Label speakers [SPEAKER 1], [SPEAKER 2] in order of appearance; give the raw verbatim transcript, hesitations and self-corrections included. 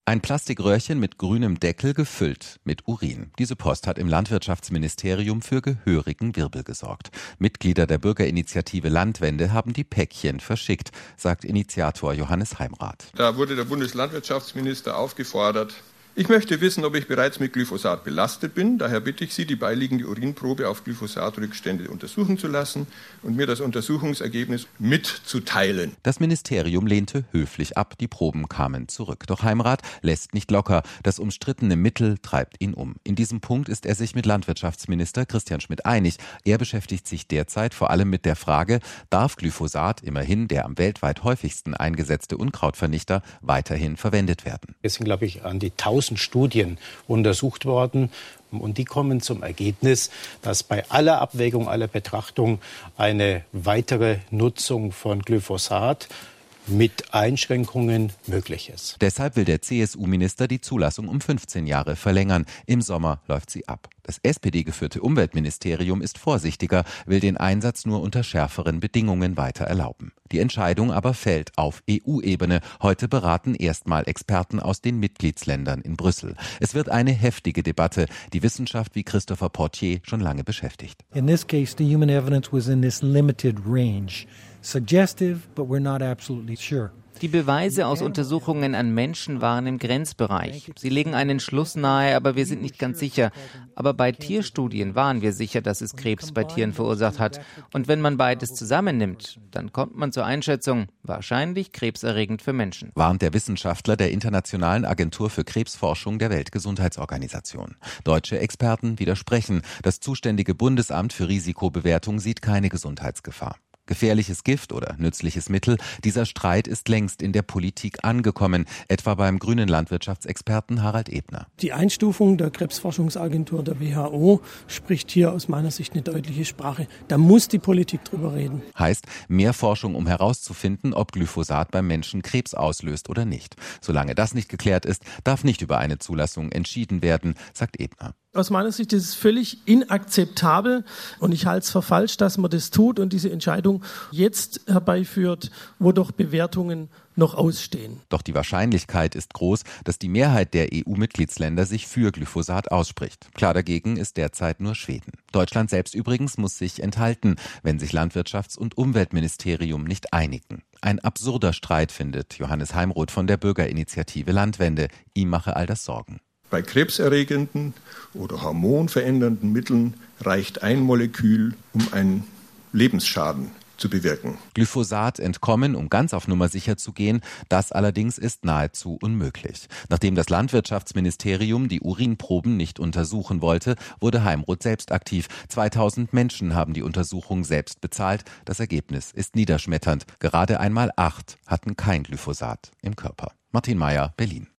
[SPEAKER 1] Ein Plastikröhrchen mit grünem Deckel gefüllt mit Urin. Diese Post hat im Landwirtschaftsministerium für gehörigen Wirbel gesorgt. Mitglieder der Bürgerinitiative Landwende haben die Päckchen verschickt, sagt Initiator Johannes Heimrath.
[SPEAKER 2] Da wurde der Bundeslandwirtschaftsminister aufgefordert: Ich möchte wissen, ob ich bereits mit Glyphosat belastet bin. Daher bitte ich Sie, die beiliegende Urinprobe auf Glyphosatrückstände untersuchen zu lassen und mir das Untersuchungsergebnis mitzuteilen.
[SPEAKER 1] Das Ministerium lehnte höflich ab, die Proben kamen zurück. Doch Heimrath lässt nicht locker. Das umstrittene Mittel treibt ihn um. In diesem Punkt ist er sich mit Landwirtschaftsminister Christian Schmidt einig. Er beschäftigt sich derzeit vor allem mit der Frage, darf Glyphosat, immerhin der am weltweit häufigsten eingesetzte Unkrautvernichter, weiterhin verwendet werden?
[SPEAKER 3] Es sind, glaube ich, an die tausend Studien untersucht worden und die kommen zum Ergebnis, dass bei aller Abwägung, aller Betrachtung eine weitere Nutzung von Glyphosat mit Einschränkungen möglich ist.
[SPEAKER 1] Deshalb will der C S U-Minister die Zulassung um fünfzehn Jahre verlängern. Im Sommer läuft sie ab. Das S P D-geführte Umweltministerium ist vorsichtiger, will den Einsatz nur unter schärferen Bedingungen weiter erlauben. Die Entscheidung aber fällt auf E U-Ebene. Heute beraten erstmal Experten aus den Mitgliedsländern in Brüssel. Es wird eine heftige Debatte, die Wissenschaft wie Christopher Portier schon lange beschäftigt.
[SPEAKER 4] In this case, the human evidence was in this limited range. Suggestive, but we're not absolutely sure.
[SPEAKER 5] Die Beweise aus Untersuchungen an Menschen waren im Grenzbereich. Sie legen einen Schluss nahe, aber wir sind nicht ganz sicher. Aber bei Tierstudien waren wir sicher, dass es Krebs bei Tieren verursacht hat. Und wenn man beides zusammennimmt, dann kommt man zur Einschätzung, wahrscheinlich krebserregend für Menschen.
[SPEAKER 1] Warnt der Wissenschaftler der Internationalen Agentur für Krebsforschung der Weltgesundheitsorganisation. Deutsche Experten widersprechen. Das zuständige Bundesamt für Risikobewertung sieht keine Gesundheitsgefahr. Gefährliches Gift oder nützliches Mittel, dieser Streit ist längst in der Politik angekommen, etwa beim grünen Landwirtschaftsexperten Harald Ebner.
[SPEAKER 6] Die Einstufung der Krebsforschungsagentur der W H O spricht hier aus meiner Sicht eine deutliche Sprache. Da muss die Politik drüber reden.
[SPEAKER 1] Heißt, mehr Forschung, um herauszufinden, ob Glyphosat beim Menschen Krebs auslöst oder nicht. Solange das nicht geklärt ist, darf nicht über eine Zulassung entschieden werden, sagt Ebner.
[SPEAKER 6] Aus meiner Sicht ist es völlig inakzeptabel und ich halte es für falsch, dass man das tut und diese Entscheidung jetzt herbeiführt, wo doch Bewertungen noch ausstehen.
[SPEAKER 1] Doch die Wahrscheinlichkeit ist groß, dass die Mehrheit der E U-Mitgliedsländer sich für Glyphosat ausspricht. Klar dagegen ist derzeit nur Schweden. Deutschland selbst übrigens muss sich enthalten, wenn sich Landwirtschafts- und Umweltministerium nicht einigen. Ein absurder Streit, findet Johannes Heimrath von der Bürgerinitiative Landwende. Ihm mache all das Sorgen.
[SPEAKER 2] Bei krebserregenden oder hormonverändernden Mitteln reicht ein Molekül, um einen Lebensschaden zu bewirken.
[SPEAKER 1] Glyphosat entkommen, um ganz auf Nummer sicher zu gehen, das allerdings ist nahezu unmöglich. Nachdem das Landwirtschaftsministerium die Urinproben nicht untersuchen wollte, wurde Heimrath selbst aktiv. zweitausend Menschen haben die Untersuchung selbst bezahlt. Das Ergebnis ist niederschmetternd. Gerade einmal acht hatten kein Glyphosat im Körper. Martin Mayer, Berlin.